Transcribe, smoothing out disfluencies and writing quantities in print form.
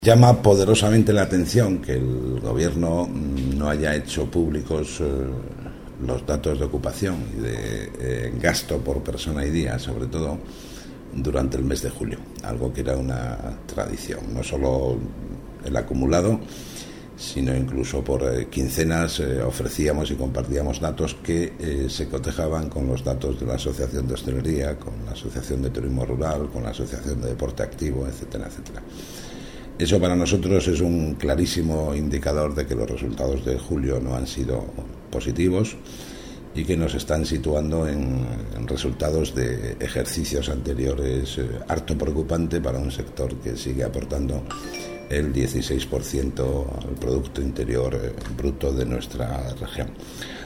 Llama poderosamente la atención que el Gobierno no haya hecho públicos los datos de ocupación y de gasto por persona y día, sobre todo durante el mes de julio, algo que era una tradición, no solo el acumulado, sino incluso por quincenas ofrecíamos y compartíamos datos que se cotejaban con los datos de la Asociación de Hostelería, con la Asociación de Turismo Rural, con la Asociación de Deporte Activo, etcétera, etcétera. Eso para nosotros es un clarísimo indicador de que los resultados de julio no han sido positivos y que nos están situando en resultados de ejercicios anteriores harto preocupante para un sector que sigue aportando el 16% al Producto Interior Bruto de nuestra región.